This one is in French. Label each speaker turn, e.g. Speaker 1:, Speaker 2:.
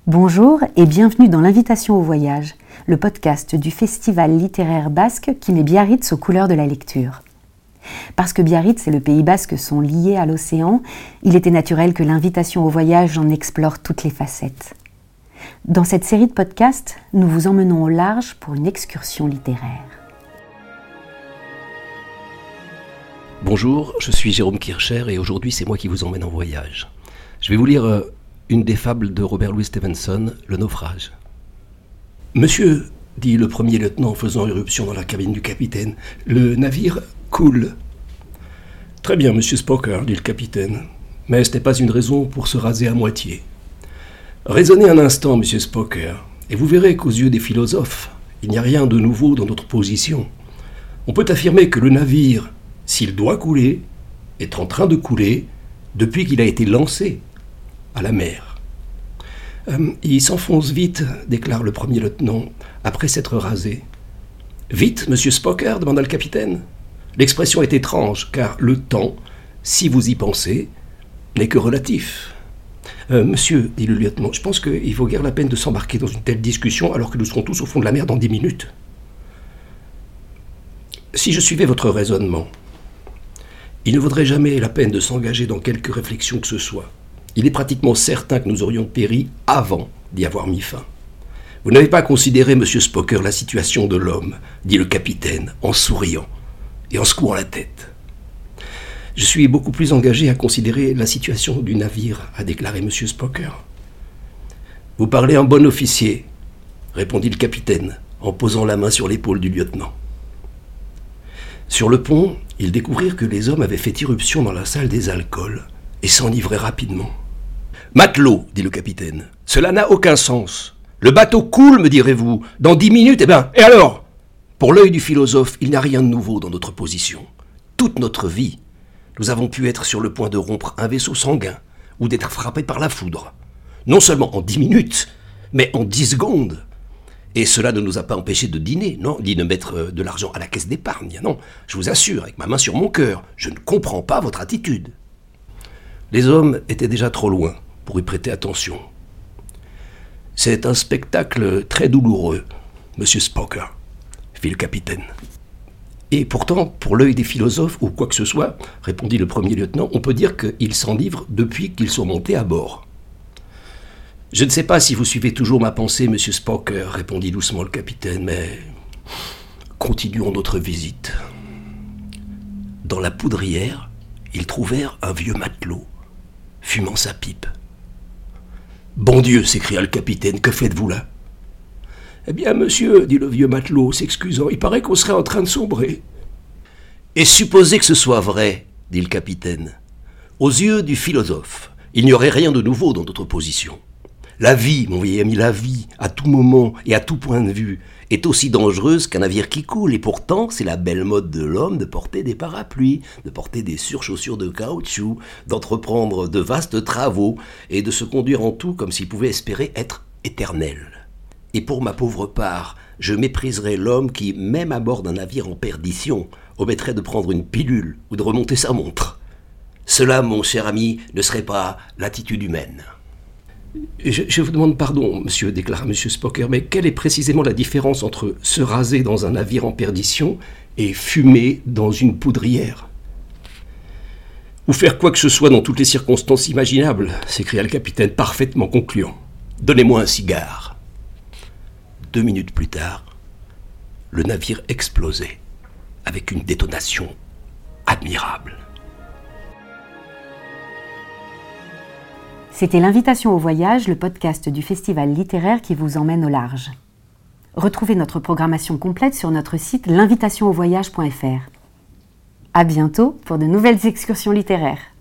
Speaker 1: Bonjour et bienvenue dans l'Invitation au voyage, le podcast du festival littéraire basque qui met Biarritz aux couleurs de la lecture. Parce que Biarritz et le Pays basque sont liés à l'océan, il était naturel que l'Invitation au voyage en explore toutes les facettes. Dans cette série de podcasts, nous vous emmenons au large pour une excursion littéraire.
Speaker 2: Bonjour, je suis Jérôme Kircher et aujourd'hui c'est moi qui vous emmène en voyage. Je vais vous lire une des fables de Robert Louis Stevenson, Le naufrage. « Monsieur, dit le premier lieutenant en faisant irruption dans la cabine du capitaine, le navire coule. »« Très bien, monsieur Spocker, dit le capitaine, mais ce n'est pas une raison pour se raser à moitié. Raisonnez un instant, monsieur Spocker, et vous verrez qu'aux yeux des philosophes, il n'y a rien de nouveau dans notre position. On peut affirmer que le navire, s'il doit couler, est en train de couler depuis qu'il a été lancé à la mer. Il s'enfonce vite, déclare le premier lieutenant, après s'être rasé. Vite, monsieur Spocker, demanda le capitaine. L'expression est étrange, car le temps, si vous y pensez, n'est que relatif. Monsieur, dit le lieutenant, je pense qu'il vaut guère la peine de s'embarquer dans une telle discussion alors que nous serons tous au fond de la mer dans 10 minutes. Si je suivais votre raisonnement, il ne vaudrait jamais la peine de s'engager dans quelque réflexion que ce soit. Il est pratiquement certain que nous aurions péri avant d'y avoir mis fin. Vous n'avez pas considéré, monsieur Spocker, la situation de l'homme, dit le capitaine, en souriant et en secouant la tête. Je suis beaucoup plus engagé à considérer la situation du navire, a déclaré monsieur Spocker. Vous parlez en bon officier, répondit le capitaine, en posant la main sur l'épaule du lieutenant. Sur le pont, ils découvrirent que les hommes avaient fait irruption dans la salle des alcools et s'enivraient rapidement. « Matelot, dit le capitaine, cela n'a aucun sens. Le bateau coule, me direz-vous, dans 10 minutes, et alors ? Pour l'œil du philosophe, il n'y a rien de nouveau dans notre position. Toute notre vie, nous avons pu être sur le point de rompre un vaisseau sanguin ou d'être frappés par la foudre. Non seulement en 10 minutes, mais en 10 secondes. Et cela ne nous a pas empêchés de dîner, non, ni de mettre de l'argent à la caisse d'épargne, non. Je vous assure, avec ma main sur mon cœur, je ne comprends pas votre attitude. » Les hommes étaient déjà trop loin pour y prêter attention. « C'est un spectacle très douloureux, monsieur Spocker, fit le capitaine. Et pourtant, pour l'œil des philosophes ou quoi que ce soit, répondit le premier lieutenant, on peut dire qu'ils s'enivrent depuis qu'ils sont montés à bord. Je ne sais pas si vous suivez toujours ma pensée, monsieur Spocker, répondit doucement le capitaine, mais continuons notre visite. Dans la poudrière, ils trouvèrent un vieux matelot, fumant sa pipe. « Bon Dieu !» s'écria le capitaine, « que faites-vous là ?»« Eh bien, monsieur, dit le vieux matelot, s'excusant, il paraît qu'on serait en train de sombrer. »« Et supposez que ce soit vrai, dit le capitaine. Aux yeux du philosophe, il n'y aurait rien de nouveau dans notre position. La vie, mon vieil ami, la vie, à tout moment et à tout point de vue, est aussi dangereuse qu'un navire qui coule. Et pourtant, c'est la belle mode de l'homme de porter des parapluies, de porter des surchaussures de caoutchouc, d'entreprendre de vastes travaux et de se conduire en tout comme s'il pouvait espérer être éternel. Et pour ma pauvre part, je mépriserais l'homme qui, même à bord d'un navire en perdition, omettrait de prendre une pilule ou de remonter sa montre. Cela, mon cher ami, ne serait pas l'attitude humaine. Je vous demande pardon, monsieur, déclara monsieur Spocker, mais quelle est précisément la différence entre se raser dans un navire en perdition et fumer dans une poudrière ? Ou faire quoi que ce soit dans toutes les circonstances imaginables, s'écria le capitaine, parfaitement concluant. Donnez-moi un cigare. 2 minutes plus tard, le navire explosait avec une détonation admirable.
Speaker 1: C'était l'Invitation au voyage, le podcast du festival littéraire qui vous emmène au large. Retrouvez notre programmation complète sur notre site l'invitationauvoyage.fr. À bientôt pour de nouvelles excursions littéraires.